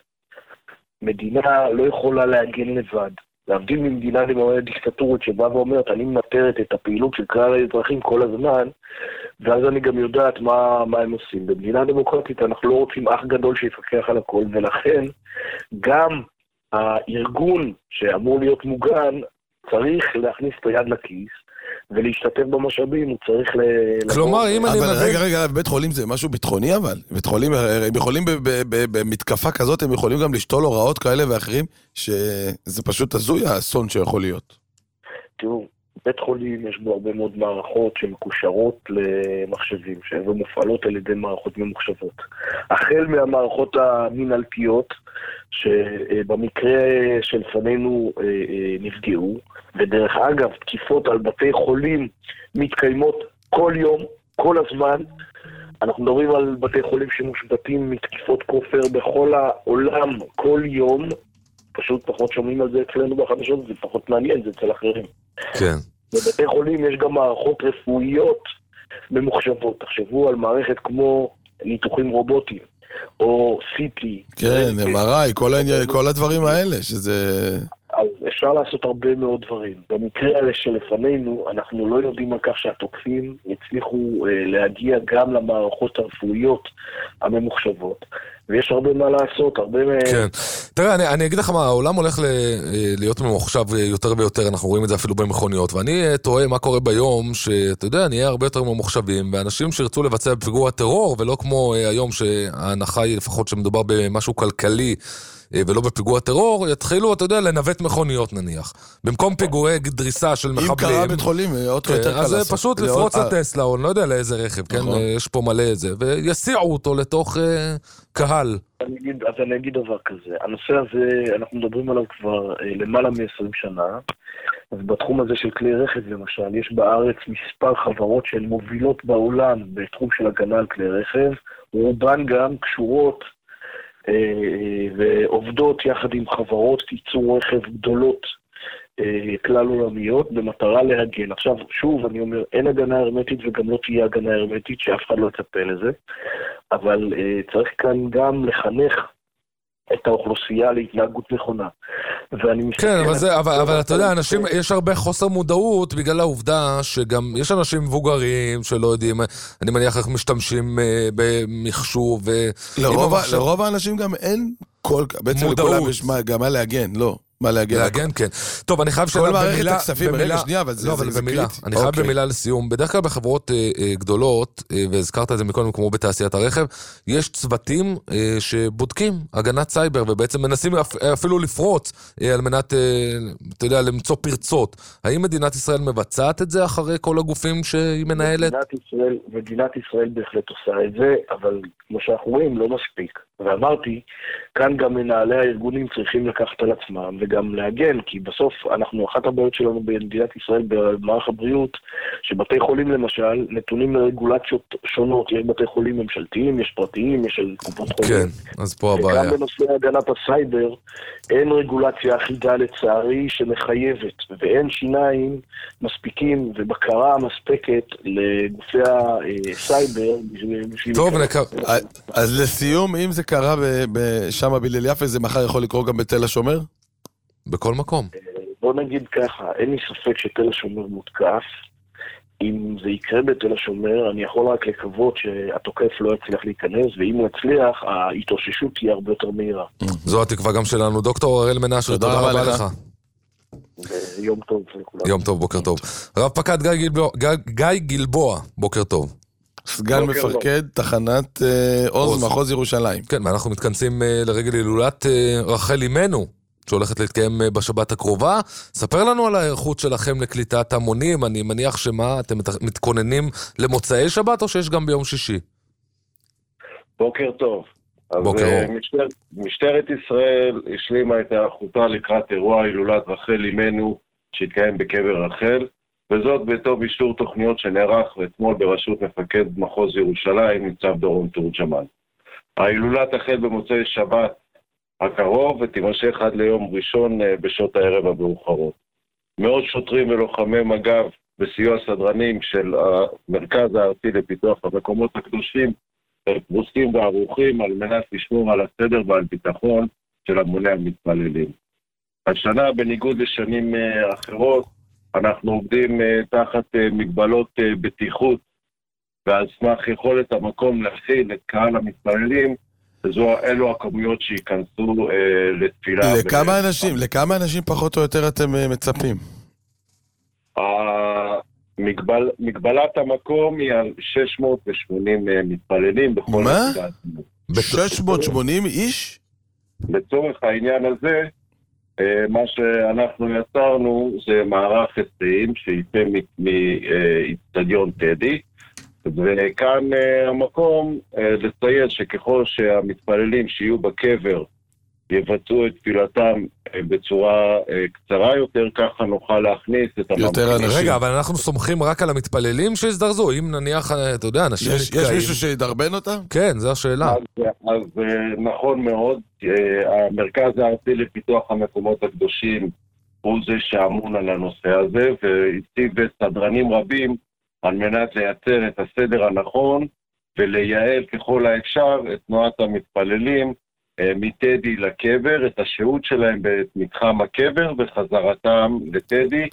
מדינה לא יכולה להגן לבד. להבדיל ממדינה דיקטטורית שבאה ואומרת, אני מנטרת את הפעילות של כלל האזרחים כל הזמן, ואז אני גם יודעת מה, מה הם עושים. במדינה דמוקרטית אנחנו לא רוצים אח גדול שיפקח על הכל, ולכן גם הארגון שאמור להיות מוגן, צריך להכניס את היד לכיס, ולהשתתף במשאבים, הוא צריך ל... כלומר, אם אני... אבל רגע, רגע, בבית חולים זה משהו ביטחוני, אבל? בית חולים, הם יכולים במתקפה כזאת, הם יכולים גם לשתול הוראות כאלה ואחרים, שזה פשוט הזוי האסון שיכול להיות. תראו, בית חולים יש בו הרבה מאוד מערכות שמקושרות למחשבים, שהן מופעלות על ידי מערכות ממוחשבות. החל מהמערכות המנהלתיות, שבמקרה של פנינו נפגעו, ודרך אגב, תקיפות על בתי חולים מתקיימות כל יום, כל הזמן. אנחנו מדברים על בתי חולים שמושבתים מתקיפות כופר בכל העולם, כל יום. פשוט פחות שומעים על זה אצלנו בחדשות, זה פחות מעניין, זה אצל אחרים. כן. בבתי חולים יש גם מערכות רפואיות ממוחשבות. תחשבו על מערכת כמו ניתוחים רובוטיים, או סי טי. כן, אם אר איי, כל, כל הדברים האלה, שזה... אז אפשר לעשות הרבה מאוד דברים. במקרה הזה שלפנינו, אנחנו לא יודעים על כך שהתוקפים הצליחו אה, להגיע גם למערכות הרפואיות הממוחשבות. ויש הרבה מה לעשות, הרבה... כן. תראה, אני, אני אגיד לך מה, העולם הולך ל, להיות ממוחשב יותר ויותר, אנחנו רואים את זה אפילו במכוניות, ואני תוהה מה קורה ביום, שאתה יודע, נהיה הרבה יותר ממוחשבים, ואנשים שירצו לבצע פיגוע טרור, ולא כמו היום שההנחה היא לפחות שמדובר במשהו כלכלי, ולא בפיגוע טרור, יתחילו, אתה יודע, לנווט מכוניות נניח. במקום פיגועי דריסה של מחבלים. אם קרה בית חולים, אוטו יותר קל לעשות. אז פשוט לפרוץ לטסלה, או לא יודע לאיזה רכב, כן? יש פה מלא איזה, ויסיעו אותו לתוך קהל. אז אני אגיד דבר כזה. הנושא הזה, אנחנו מדברים עליו כבר למעלה מ-עשרים שנה, אז בתחום הזה של כלי רכב למשל, יש בארץ מספר חברות שהן מובילות בעולם בתחום של הגנה על כלי רכב, רובן גם קשורות ועובדות יחד עם חברות ייצור רכב גדולות כלל עולמיות במטרה להגן. עכשיו, שוב, אני אומר, אין הגנה הרמטית וגם לא תהיה הגנה הרמטית, שאף אחד לא יצפה לזה, אבל צריך כאן גם לחנך את האוכלוסייה להתנהגות נכונה. כן, אבל, זה, אבל, אבל אתה יודע, אנשים, יש הרבה חוסר מודעות בגלל העובדה שגם יש אנשים מבוגרים שלא יודעים, אני מניח איך משתמשים במחשוב. לרוב, לרוב האנשים גם אין כל, בעצם לכולם יש גם מה להגן, לא. מה להגן? להגן, כן. טוב, אני חייב כל מערכת הכספים, ברגע שנייה, אבל זה במילה. אני חייב במילה לסיום. בדרך כלל בחברות גדולות, והזכרת את זה מקודם כמו בתעשיית הרכב, יש צוותים שבודקים הגנת סייבר, ובעצם מנסים אפילו לפרוץ על מנת, אתה יודע, למצוא פרצות. האם מדינת ישראל מבצעת את זה אחרי כל הגופים שהיא מנהלת? מדינת ישראל, מדינת ישראל בהחלט עושה את זה, אבל כמו שאנחנו רואים, לא מספיק. ואמרתי, כאן גם מנהלי הארגונים צריכים לקחת על עצמם וגם להגן, כי בסוף אנחנו, אחת הבעיות שלנו במדינת ישראל במערך הבריאות, שבתי חולים למשל נתונים לרגולציות שונות, יש בתי חולים ממשלתיים, יש פרטיים, יש על קופות חולים. כן, אז פה הבעיה. וגם בנושא הגנת הסייבר, אין רגולציה אחידה לצערי שמחייבת, ואין שיניים מספיקים ובקרה מספקת לגופי הסייבר. טוב, אז לסיום, אם זה קרה שם בליל יפה, זה מחר יכול לקרות גם בתל השומר? בכל מקום. בוא נגיד ככה, אין לי ספק שתל השומר מותקף. אם זה יקרה בתל השומר, אני יכול רק לקוות שהתוקף לא יצליח להיכנס, ואם הוא יצליח, ההתאוששות תהיה הרבה יותר מהירה. זו התקווה גם שלנו. דוקטור הראל מנשה, תודה רבה לך. יום טוב לכולם. יום טוב, בוקר טוב. רב פקד גיא גלבוע, בוקר טוב. סגן מפקד תחנת עוז מחוז ירושלים. כן, ואנחנו מתכנסים לרגל הילולת רחל אימנו, שהולכת להתקיים בשבת הקרובה. ספר לנו על ההיערכות שלכם לקליטת המונים. אני מניח שמה, אתם מתכוננים למוצאי שבת או שיש גם ביום שישי? בוקר טוב. בוקר אז משטרת, משטרת ישראל השלימה את היערכותה לקראת אירוע הילולת רחל אימנו שהתקיים בקבר רחל, וזאת בתור אישור תוכניות שנערך אתמול בראשות מפקד מחוז ירושלים, ניצב דורון תורג'מן. ההילולה תחל במוצאי שבת הקרוב ותימשך עד ליום ראשון בשעות הערב המאוחרות. מאות שוטרים ולוחמי מג"ב בסיוע סדרנים של המרכז הארצי לפיתוח המקומות הקדושים פרוסים וערוכים על מנת לשמור על הסדר ועל ביטחון של המוני המתפללים. השנה, בניגוד לשנים אחרות, אנחנו עובדים תחת מגבלות בטיחות ועל סמך יכולת המקום להכיל את קהל המתפללים, וזו אלו הכמויות שיכנסו לתפילה. לכמה אנשים, לכמה אנשים פחות או יותר אתם מצפים? המגבל, מגבלת המקום היא על שש מאות ושמונים מתפללים בכל מה? התפילה. ב-שש מאות ושמונים איש? לצורך העניין הזה, מה שאנחנו יצרנו זה מערך היסעים שיצא מאצטדיון טדי, וכאן המקום לציין שככל שהמתפללים שיהיו בקבר יבצעו את תפילתם בצורה קצרה יותר, ככה נוכל להכניס את הממתינים. רגע, אבל אנחנו סומכים רק על המתפללים שיזדרזו, אם נניח, אתה יודע, אנשים נתקעים. יש מישהו שידרבן אותם? כן, זו השאלה. אז, אז נכון מאוד, המרכז הארצי לפיתוח המקומות הקדושים הוא זה שאמון על הנושא הזה, והציב סדרנים רבים על מנת לייצר את הסדר הנכון ולייעל ככל האפשר את תנועת המתפללים מטדי לקבר, את השהות שלהם במתחם הקבר וחזרתם לטדי,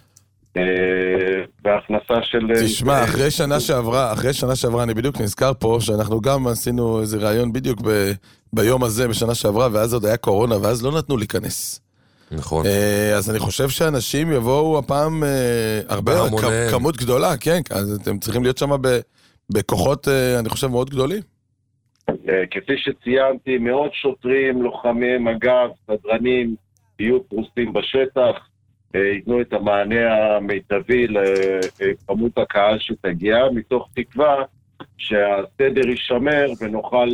בהכנסה של... תשמע, אחרי שנה שעברה, אחרי שנה שעברה, אני בדיוק נזכר פה, שאנחנו גם עשינו איזה רעיון בדיוק ב, ביום הזה, בשנה שעברה, ואז עוד היה קורונה, ואז לא נתנו להיכנס. נכון. אז אני חושב שאנשים יבואו הפעם הרבה, כמות גדולה, כן, אז אתם צריכים להיות שם בכוחות, אני חושב, מאוד גדולים. כפי שציינתי, מאות שוטרים, לוחמים, מג"ב, סדרנים, יהיו פרוסים בשטח, ייתנו את המענה המיטבי לכמות הקהל שתגיע, מתוך תקווה שהסדר יישמר ונוכל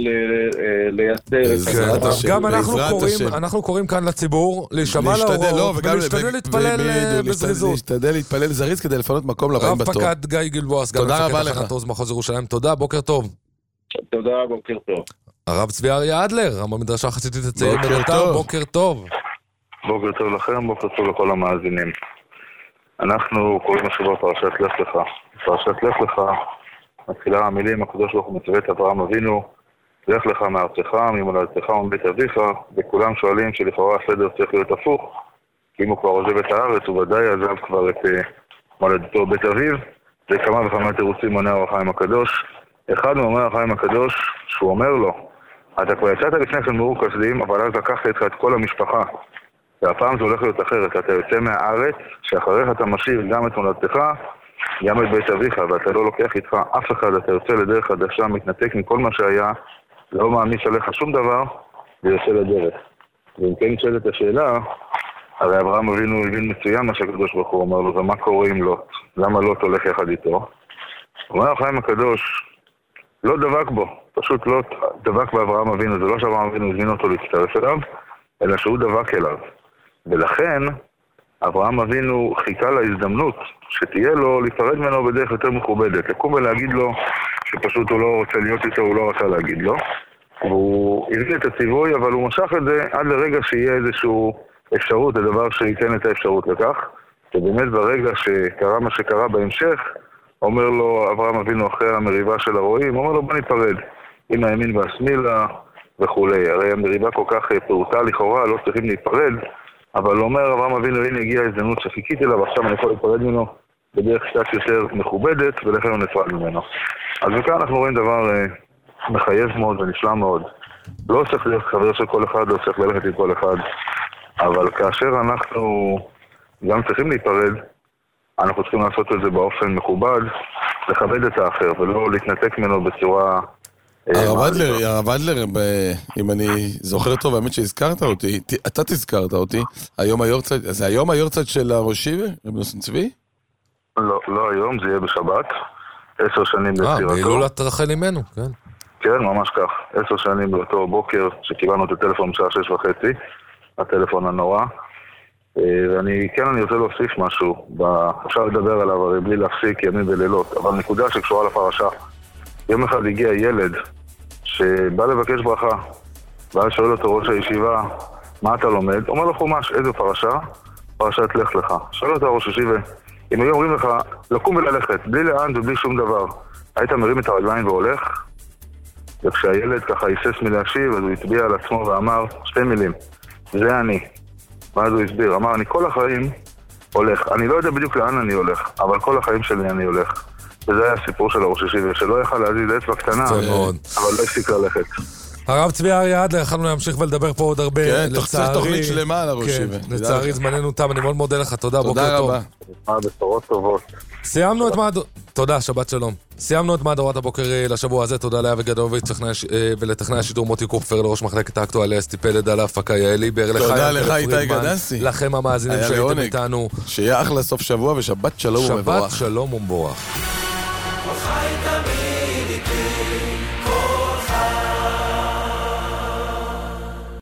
לייצר את זה. גם אנחנו קוראים כאן לציבור להישמע להוראות ולהשתדל להתפלל בזריזות. להשתדל להתפלל זריז כדי לפנות מקום לבאים בתור. רב פקד גיא גלבוע, סגן מפקד תחנת עוז מחוז ירושלים. תודה, בוקר טוב. תודה, בוקר טוב. הרב צבי אריה אדלר, רב המדרשה החסידית הצעיר בדלתר, בוקר טוב. בוקר טוב לכם, בוקר טוב לכל המאזינים. אנחנו קוראים השבוע פרשת לך לך. פרשת לך לך מתחילה המילים, הקדוש ברוך הוא מצווה את אברהם אבינו, לך לך מארצך, ממולדתך ומבית אביך, וכולם שואלים שלכאורה הסדר צריך להיות הפוך, כי אם הוא כבר עוזב את הארץ, הוא ודאי עזב כבר את מולדתו בית אביו, וכמה וכמה תירוצים עונה אור החיים הקדוש. אחד מאומר החיים הקדוש, שהוא אומר לו, אתה כבר יצאת לפני כן מאור כסדים, אבל אז לקחת איתך את כל המשפחה, והפעם זה הולך להיות אחרת, אתה יוצא מהארץ, שאחריך אתה משאיר גם את מולדתך, גם את בית אביך, ואתה לא לוקח איתך אף אחד, אתה יוצא לדרך חדשה, מתנתק מכל מה שהיה, לא מעמיס עליך שום דבר, ויוצא לדרך. ואם כן נשאלת השאלה, הרי אברהם אבינו הבין מצוין מה שהקדוש ברוך הוא אומר לו, ומה קורה עם לוט? למה לוט הולך יחד איתו? אומר החיים הקדוש, לא דבק בו, פשוט לוט דבק באברהם אבינו, זה לא שאברהם אבינו הזמין אותו להצטרף אליו, אלא שהוא דבק אליו. ולכן, אברהם אבינו חיכה להזדמנות שתהיה לו להיפרד ממנו בדרך יותר מכובדת, לקום ולהגיד לו שפשוט הוא לא רוצה להיות איתו, הוא לא רצה להגיד לו. והוא הביא את הציווי, אבל הוא משך את זה עד לרגע שיהיה איזושהי אפשרות, הדבר שייתן את האפשרות לכך. ובאמת ברגע שקרה מה שקרה בהמשך, אומר לו אברהם אבינו אחרי המריבה של הרועים, אומר לו בוא ניפרד עם הימין והשמאלה וכולי. הרי המריבה כל כך פעוטה לכאורה, לא צריכים להיפרד, אבל אומר אברהם אבינו, הנה הגיעה הזדמנות שחיכיתי לה, ועכשיו אני יכול להיפרד ממנו בדרך קצת יותר מכובדת, ולכן הוא נפרד ממנו. אז וכאן אנחנו רואים דבר אה, מחייב מאוד ונפלא מאוד. לא צריך להיות חבר של כל אחד, לא צריך ללכת עם כל אחד, אבל כאשר אנחנו גם צריכים להיפרד, אנחנו צריכים לעשות את זה באופן מכובד, לכבד את האחר, ולא להתנתק ממנו בצורה... הרב אדלר, הרב אדלר, אם אני זוכר טוב, האמת שהזכרת אותי, אתה תזכרת אותי, היום היורצייט, זה היום היורצייט של הראשי, רב נוסן צבי? לא, לא היום, זה יהיה בשבת, עשר שנים לפטירתו. אה, בהילולת רחל אמנו, כן. כן, ממש כך, עשר שנים באותו בוקר שקיבלנו את הטלפון בשעה שש וחצי, הטלפון הנורא, ואני, כן, אני רוצה להוסיף משהו, אפשר לדבר עליו הרי בלי להפסיק ימים ולילות, אבל נקודה שקשורה לפרשה. יום אחד הגיע ילד שבא לבקש ברכה, ואז שואל אותו ראש הישיבה, מה אתה לומד? אומר לו חומש, איזו פרשה? פרשת לך לך. שואל אותה ראש השיבה, אם היו אומרים לך לקום וללכת, בלי לאן ובלי שום דבר, היית מרים את הרגליים והולך? וכשהילד ככה היסס מלהשיב, אז הוא הצביע על עצמו ואמר שתי מילים, זה אני. ואז הוא הסביר, אמר, אני כל החיים הולך. אני לא יודע בדיוק לאן אני הולך, אבל כל החיים שלי אני הולך. וזה היה הסיפור של הראש השיבה, שלא יכל להזיז אצבע קטנה, אבל לא הפסיק ללכת. הרב צבי אריה אדלר, יכולנו להמשיך ולדבר פה עוד הרבה, כן, צריך תוכנית שלמה על הראש השיבה. לצערי זמננו תם, אני מאוד מודה לך, תודה, בוקר טוב. תודה רבה. בשורות טובות. סיימנו את מהדורת, תודה, שבת שלום. סיימנו את מהדורת הבוקר לשבוע הזה, תודה לאבי גדלוביץ' ולטכנאי השידור מוטי קופפר, לראש מחלקת האקטואליה אסתי פלד, על ההפקה יעלי באר לחיים. תודה לך איתי גדסי. לכם המאזינים שהייתם איתנו. שיהיה אחלה סוף שבוע ושבת שלום ומבורך. שבת שלום ומבורך.